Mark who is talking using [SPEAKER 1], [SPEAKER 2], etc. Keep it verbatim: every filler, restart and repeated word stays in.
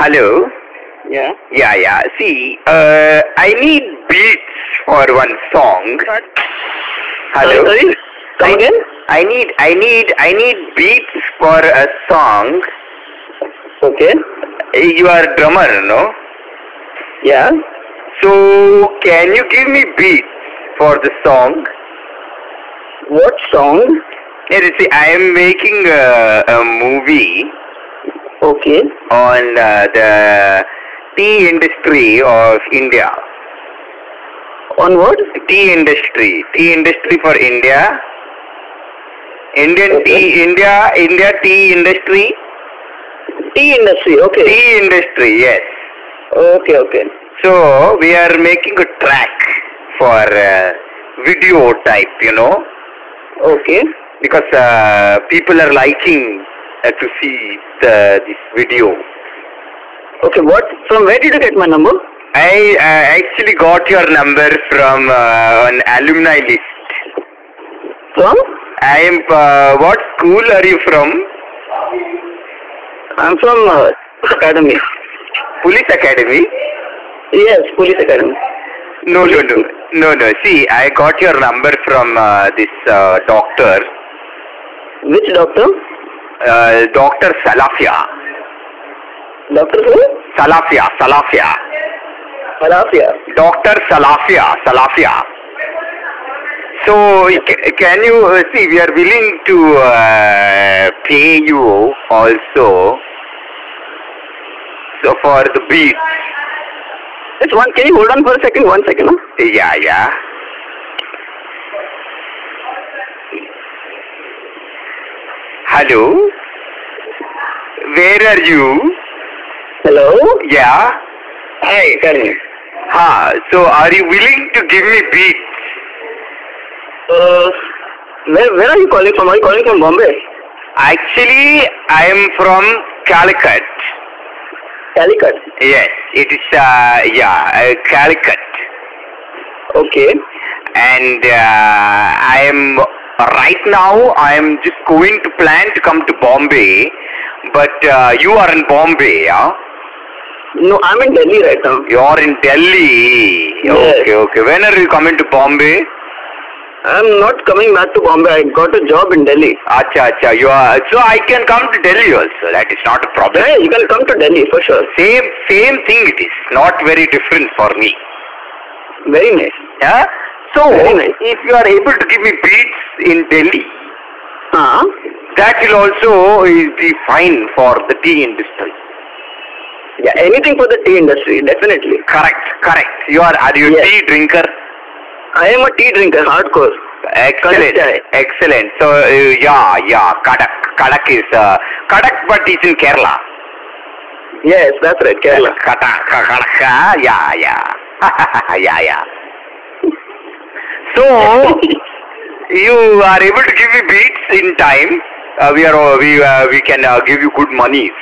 [SPEAKER 1] Hello?
[SPEAKER 2] Yeah.
[SPEAKER 1] Yeah, yeah. See, uh, I need beats for one song. Hello?
[SPEAKER 2] Sorry, sorry. Come
[SPEAKER 1] I,
[SPEAKER 2] again?
[SPEAKER 1] I need, I need, I need beats for a song.
[SPEAKER 2] Okay.
[SPEAKER 1] You are a drummer, no?
[SPEAKER 2] Yeah.
[SPEAKER 1] So, can you give me beats for the song?
[SPEAKER 2] What song?
[SPEAKER 1] Yeah, see, I am making a, a movie
[SPEAKER 2] Okay.
[SPEAKER 1] on uh, the tea industry of India.
[SPEAKER 2] On what?
[SPEAKER 1] Tea industry. Tea industry for India. Indian
[SPEAKER 2] Okay.
[SPEAKER 1] tea, India, India tea industry.
[SPEAKER 2] Tea industry. Okay.
[SPEAKER 1] Tea industry, yes.
[SPEAKER 2] Okay. Okay.
[SPEAKER 1] So, we are making a track for uh, video type, you know.
[SPEAKER 2] Okay.
[SPEAKER 1] Because uh, people are liking uh, to see the, this video.
[SPEAKER 2] Okay. What? From where did you get my number?
[SPEAKER 1] I uh, actually got your number from uh, an alumni list.
[SPEAKER 2] From?
[SPEAKER 1] I am, uh, what school are you from?
[SPEAKER 2] I'm from uh, Academy.
[SPEAKER 1] Police Academy?
[SPEAKER 2] Yes, Police Academy.
[SPEAKER 1] No, no, no. No, no. See, I got your number from uh, this uh, doctor,
[SPEAKER 2] Which doctor?
[SPEAKER 1] uh, Doctor Salafia.
[SPEAKER 2] Doctor who?
[SPEAKER 1] Salafia, Salafia.
[SPEAKER 2] Alafia.
[SPEAKER 1] Doctor Salafia, Salafia. So, ca- can you uh, see, we are willing to uh, pay you also so for the beats.
[SPEAKER 2] Just one. Can you hold on for a second? One second. Huh?
[SPEAKER 1] Yeah, yeah. Hello? Where are you?
[SPEAKER 2] Hello.
[SPEAKER 1] Yeah.
[SPEAKER 2] Hi. Tell me.
[SPEAKER 1] Ha, so are you willing to give me beats?
[SPEAKER 2] Uh, where where are you calling from? Are you calling from Bombay?
[SPEAKER 1] Actually, I am from Calicut.
[SPEAKER 2] Calicut.
[SPEAKER 1] Yes, it is, uh, yeah, uh, Calicut.
[SPEAKER 2] Okay.
[SPEAKER 1] And uh, I am, right now, I am just going to plan to come to Bombay. But uh, you are in Bombay, yeah?
[SPEAKER 2] No, I'm in Delhi right now.
[SPEAKER 1] You are in Delhi.
[SPEAKER 2] Yes.
[SPEAKER 1] Okay, okay. When are you coming to Bombay?
[SPEAKER 2] I'm not coming back to Bombay. I got a job in Delhi.
[SPEAKER 1] Acha, acha. You are, so I can come to Delhi also. That is not a problem.
[SPEAKER 2] Yeah, you can come to Delhi for sure.
[SPEAKER 1] Same, same thing it is. Not very different for me.
[SPEAKER 2] Very nice.
[SPEAKER 1] Yeah? So,
[SPEAKER 2] Very nice.
[SPEAKER 1] if you are able to give me beats in Delhi,
[SPEAKER 2] Huh?
[SPEAKER 1] that will also uh, be fine for the tea industry.
[SPEAKER 2] Yeah, anything for the tea industry, definitely.
[SPEAKER 1] Correct, correct. You are, are you a
[SPEAKER 2] Yes.
[SPEAKER 1] tea drinker?
[SPEAKER 2] I am a tea drinker, hardcore.
[SPEAKER 1] Excellent,
[SPEAKER 2] Kadak chai.
[SPEAKER 1] excellent. So, uh, yeah, yeah, Kadak. Kadak is, uh, Kadak, but it's in Kerala.
[SPEAKER 2] Yes, that's right, Kerala.
[SPEAKER 1] Kadak, Kadak, yeah, yeah. yeah, yeah. So, you are able to give me beats in time. Uh, we are, uh, we, uh, we can uh, give you good money.